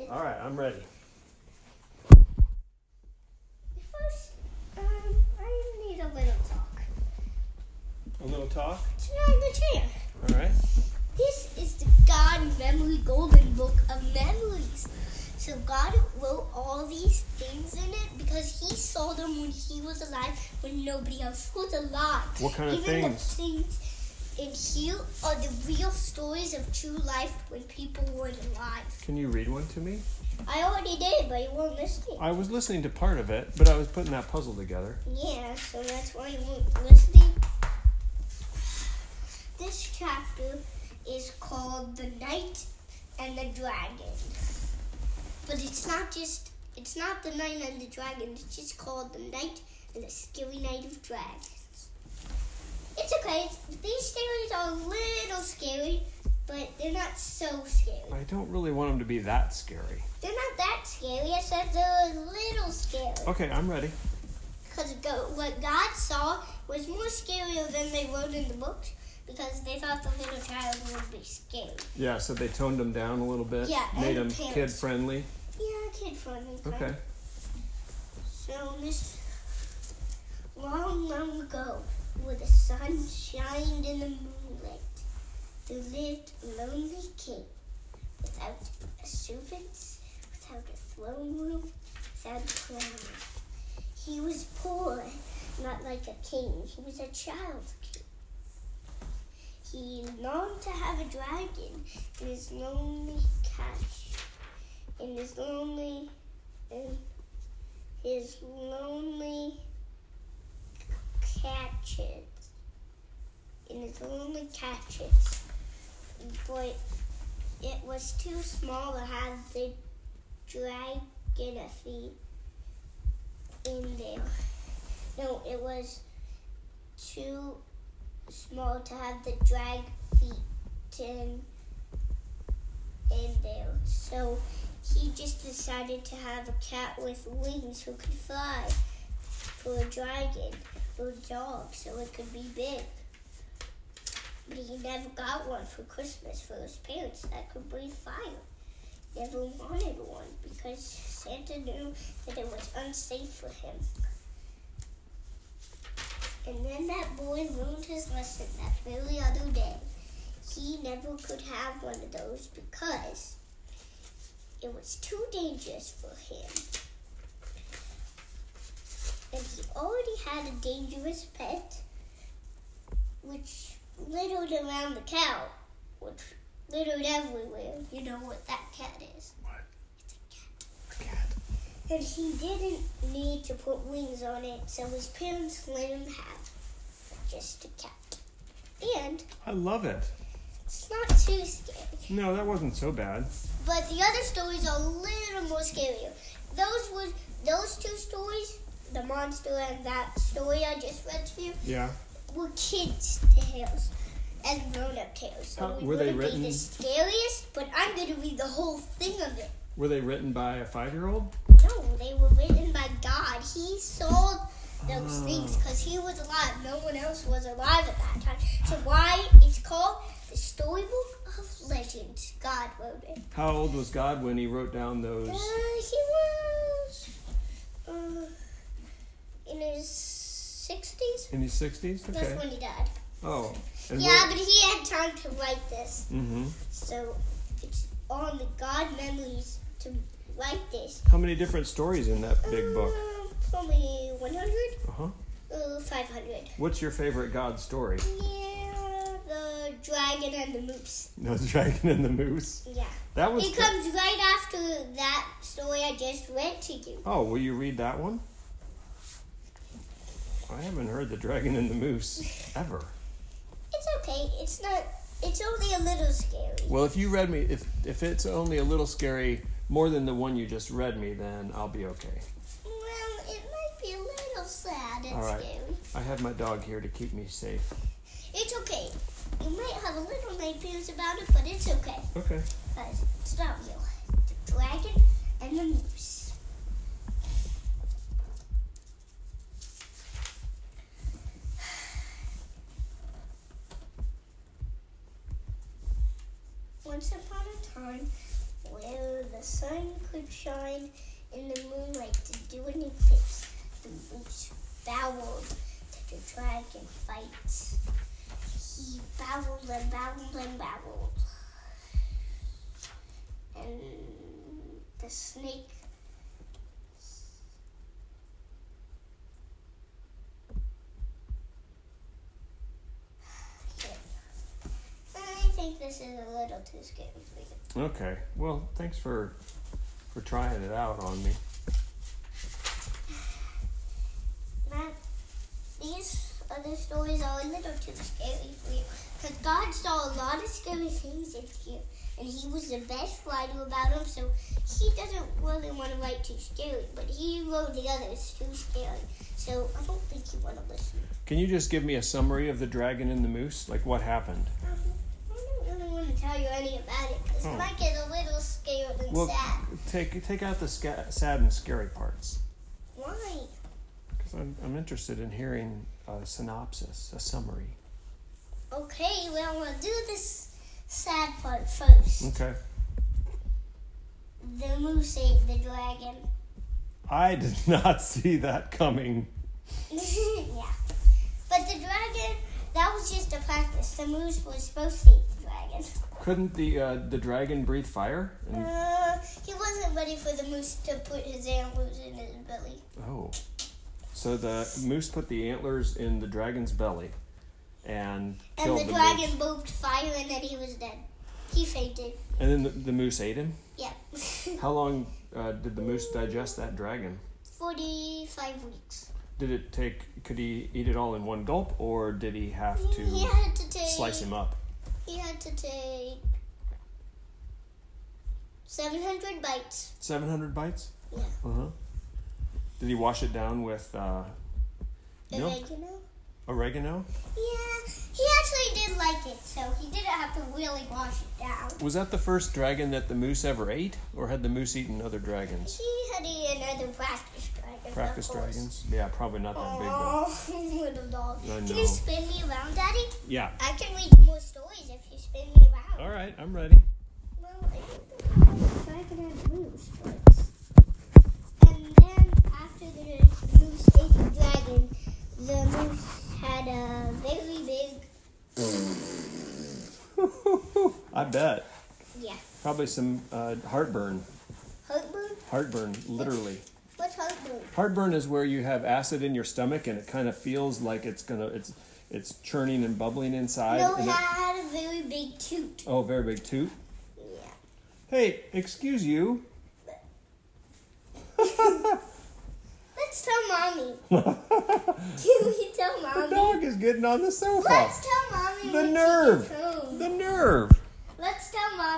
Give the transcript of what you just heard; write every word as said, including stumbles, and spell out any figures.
All right, I'm ready. First, um, I need a little talk. A little talk? Sit on the chair. All right. This is the God Memory Golden Book of Memories. So God wrote all these things in it because he saw them when he was alive, when nobody else was alive. What kind of Even things? the things in here are the real stories of true life when people weren't alive. Can you read one to me? I already did, but you weren't listening. I was listening to part of it, but I was putting that puzzle together. Yeah, so that's why you weren't listening. This chapter is called The Knight and the Dragon. But it's not just, it's not The Knight and the Dragon, it's just called The Knight and the Scary Knight of Dragons. It's okay, it's, these stories are a little scary, but they're not so scary. I don't really want them to be that scary. They're not that scary, I said they're a little scary. Okay, I'm ready. Because what God saw was more scarier than they wrote in the books, because they thought the little child would be scared. Yeah, so they toned them down a little bit. Yeah, Made and them parents. kid friendly. Yeah, kid friendly. Okay. So this long, long ago, where the sun shined in the moonlight, there lived a lonely king without a servant, without a throne room, without a crown. He was poor, not like a king. He was a child king. He longed to have a dragon in his lonely cache, in his lonely, in his lonely catches, in his lonely catches. But it was too small to have the dragon feet in there. No, it was too small to have the drag feet in, in there. So he just decided to have a cat with wings who could fly, for a dragon, for a dog, so it could be big. But he never got one for Christmas for his parents that could breathe fire. Never wanted one because Santa knew that it was unsafe for him. And then that boy learned his lesson that very other day. He never could have one of those because it was too dangerous for him. And he already had a dangerous pet, which littered around the cow, which littered everywhere. You know what that cat is. What? It's a cat. A cat. And he didn't need to put wings on it, so his parents let him have just a cat. And I love it. it's not too scary. No, that wasn't so bad. But the other stories are a little more scarier. Those were those two stories, the monster and that story I just read to you, Yeah. were kids' tales and grown-up tales. So How- we were they wouldn't written- be the scariest, but I'm going to read the whole thing of it. Were they written by a five-year-old? No, they were written by God. He saw those Ah. things because he was alive. No one else was alive at that time. So why it's called the Storybook of Legends. God wrote it. How old was God when he wrote down those? Uh, he was uh, in his sixties. In his sixties? That's Okay. when he died. Oh. And Yeah, what- but he had time to write this. Mm-hmm. So it's on the God memories to write this. How many different stories in that big book? Uh, probably one hundred? Uh-huh. Uh, five hundred. What's your favorite God story? Yeah, the dragon and the moose. No, the Dragon and the Moose. Yeah. That was. It comes right after that story I just read to you. Oh, will you read that one? I haven't heard the Dragon and the Moose ever. It's okay. It's not, it's only a little scary. Well, if you read me, if if it's only a little scary, more than the one you just read me, then I'll be okay. Well, it might be a little sad and All right. scary. I have my dog here to keep me safe. It's okay. You might have a little nightmares about it, but it's okay. Okay. Guys, it's not real. The dragon and the moose. Once upon a time, where the sun could shine in the moonlight to do an eclipse. The moose bowled to the dragon fight. He babbled and babbled and babbled. And the snake I think this is a little too scary for you. Okay. Well, thanks for for trying it out on me. Matt, these other stories are a little too scary for you. Because God saw a lot of scary things in here. And he was the best writer about them, so he doesn't really want to write too scary. But he wrote the others too scary. So I don't think you want to listen. Can you just give me a summary of the dragon and the moose? Like what happened? Um, I don't really want to tell you any about it, because Oh. it might get a little scared and Well, sad. take take out the sca- sad and scary parts. Why? Because I'm, I'm interested in hearing a synopsis, a summary. Okay, well, we'll do this sad part first. Okay. The moose ate the dragon. I did not see that coming. Yeah. But the dragon, that was just a practice. The moose was supposed to eat the dragon. Couldn't the uh, the dragon breathe fire? And, Uh, he wasn't ready for the moose to put his antlers in his belly. oh. So the moose put the antlers in the dragon's belly and And killed the the dragon moose. moved fire and then he was dead. He fainted. And then the, the moose ate him? Yeah. How long uh, did the moose digest that dragon? forty-five weeks. Did it take, could he eat it all in one gulp, or did he have to He had to take... slice him up? He had to take seven hundred bites. seven hundred bites? Yeah. Uh-huh. Did he wash it down with uh, milk? Oregano? Oregano? Yeah, he actually did like it, so he didn't have to really wash it down. Was that the first dragon that the moose ever ate, or had the moose eaten other dragons? He had eaten other practice dragons. Practice of course. dragons? Yeah, probably not that big though. Oh, little dog. I Can know. you spin me around, Daddy? Yeah. I can read you more stories if you spin me around. All right, I'm ready. Well, I think the dragon had moose first. And then after the moose ate the dragon, the moose had a very big... I bet. Yeah. Probably some uh, heartburn. Heartburn? Heartburn, literally. What's heartburn? Heartburn is where you have acid in your stomach and it kind of feels like it's gonna it's it's churning and bubbling inside. No, and it it- had a very big toot. oh, very big toot. Yeah. Hey, excuse you. Let's tell Mommy. Can we tell The Mommy? dog is getting on the sofa. Let's tell Mommy. The when she nerve. gets home. The nerve. Let's tell Mommy.